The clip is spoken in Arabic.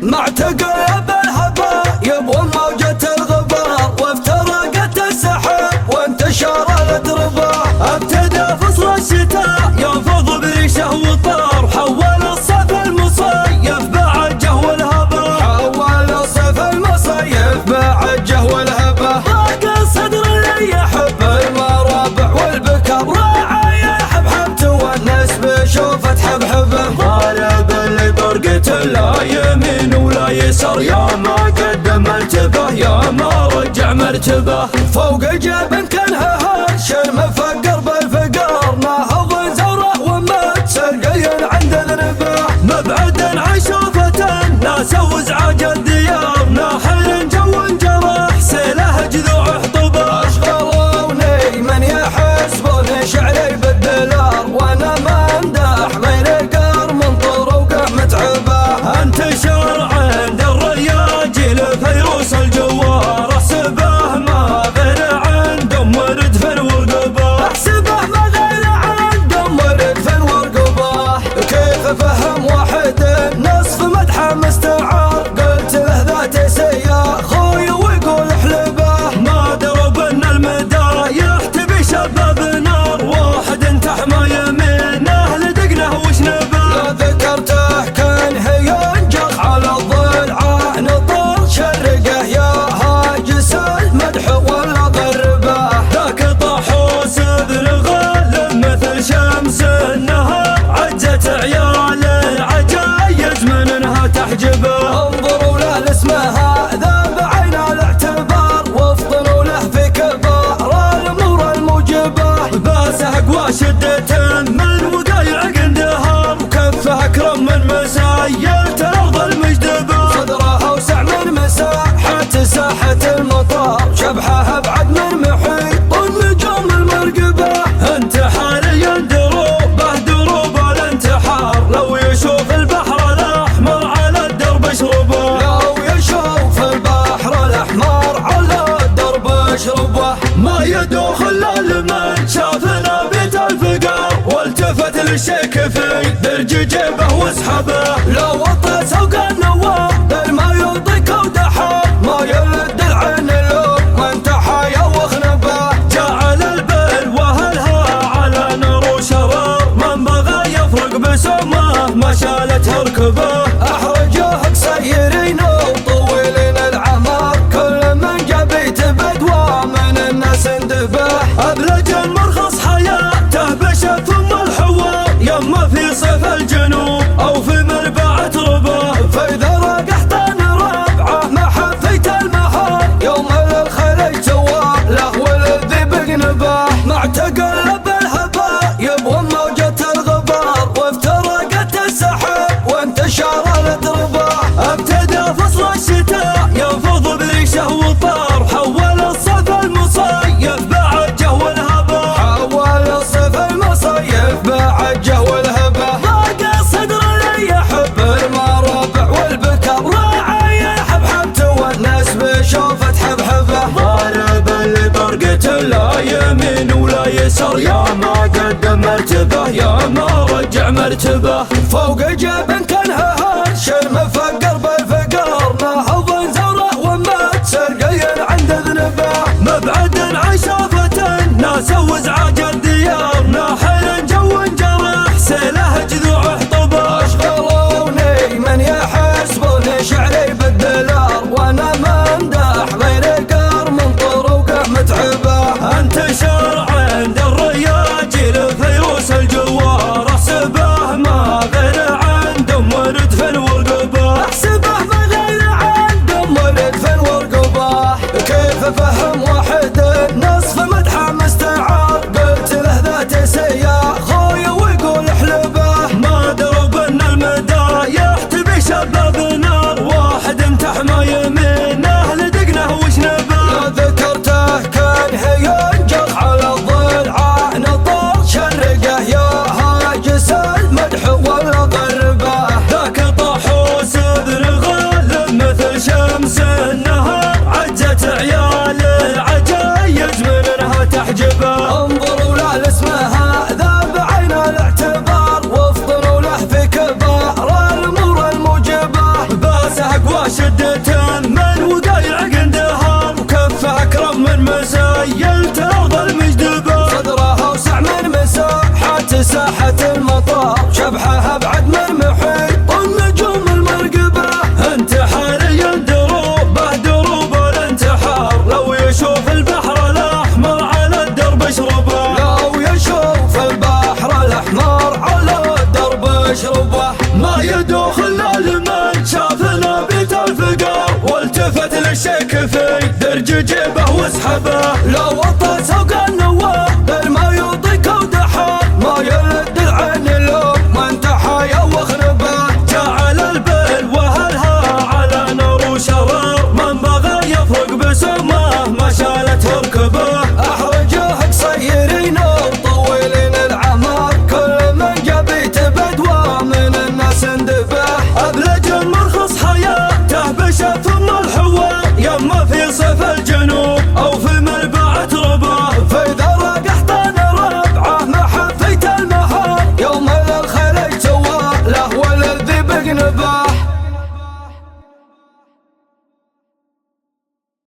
معتقل بالهباء يبغى موجة الغبار، وافترقت السحاب وانتشر الاتربة. ابتدى فصل الشتاء ينفض بريشه وطار، حول الصيف المصيف بعد جهو الهباء. حول الصيف المصيف بعد جهو الهباء. ضاق الصدر اللي يحب المرابع والبكر، راعي يحب حبته والناس بشوفة حبحبه. طالب اللي برقته لا يمين ولا يسار، يا ما قدم التبه يا ما رجع مرتبه. فوق الجبن كانها هش المفقر بالفقار، ناهض زوره ومات سرقين عند ذنبه. مبعدا عن شوفة الناس وازعاج الديار، ناحل جو جرح سيله جذوع حطبه. اشغلوني من يحسبون شعري بالدلار، وانا ما امدح غير قار منطر وقع متعبه. انتشر عند الرياجيل فيروس الجوار، احسبه ما غير عندهم ورد في ورقبه. احسبه ما غير عندهم ورد في ورقبه. كيف فهم واحد نصف مدحه مستعار، قلت له ذات سيا خوي ويقول احلبه. ما درب ان المدى يحتبي شباب نار، واحد انتحمى يمينه لدقنه وشنبه. لا ذكرته كان ينجخ على الضلعه، نطر شرقه يا هاجس المدح ولا ضربه. ذاك طاحوس ابن غالب مثل شمس النهار، عجت عيال العجايز من انها تحجبه. انظروا له لاسمه هذا بعين الاعتبار، وافطنوا له في كبار الامور الموجبه. باسه اقوى شدة من وقايع قندهار، وكفه اكرم من مسايلة الارض المجدبه. صدره اوسع من مساحة ساحة المطار، شبحه ابعد من محيط النجوم المرقبه. انتحار يندروبه دروب الانتحار، لو يشوف البحر الاحمر على الدرب اشربه. لو يشوف البحر الاحمر على الدرب اشربه. ما يدوخ الا لمن شافنا بيت الفقار، والتفت للشيك في درج جيبه واسحبه. لو وطى سوق النواب ما يعطيك ودحى، ما يلد العين لو ما انتحى يا وخنبه. جعل البلوى هلها على نار وشرار، من بغى يفرق بسمه ما شالته ركبه. احرجوه قصيرين وطويلين العمر، كل من جبيت بدوى من الناس اندبه. ابلج مرخص حياته بشف الحوار، يما في صيف الجنوب او في مربعة ربه. فاذا راقحت ربعه ما حفيت المهار، يوم الخليج سوى له والذي بقنبه. معتقل بالهباء يبغى موجة الغبار، وافترقت السحاب وانتشر الاتربه. ابتدى فصل الشتاء ينفض بريشه وطار، حول الصيف المصيف بعد جهو الهباء. حول الصيف المصيف بعد جهو الهباء. ضاق الصدر اللي يحب المرابع والبكر، راعي يحب حبته والناس بشوفة حبحبه. ضارب اللي برقته لا يمين ولا يسار، يا ما قدم مرتبه يا ما رجع مرتبه. فوق الجبن كانها هش المفقر بالفقار، ناهض زوره ومات سرقين عند ذنبه. مبعدا عن شوفة الناس وازعاج الديار، ناحل جو جرح سيله جذوع حطبه. اشغلوني من يحسبون شعري بالدلار، وانا ما امدح غير قار منطر وقع متعبه. انتشر عند الرياجيل فيروس الجوار، احسبه ما غير عندهم ورد في الورقبه. الشك في درج جيبه واسحبه، لو وطى سوق النواه بالما يضيك ودحاه، ما يلد العين لو ما انتحى يا وخربه، جعل البل وهلها على نار وشرار، من بغى يفرق بسماه ما شالته ركبه، احرجه قصيرين وطويلين العمار، كل من جبيت بدوى من الناس اندبه، ابلج مرخص حياته بشت ثم الحوار، يما في صيف الجنوب او في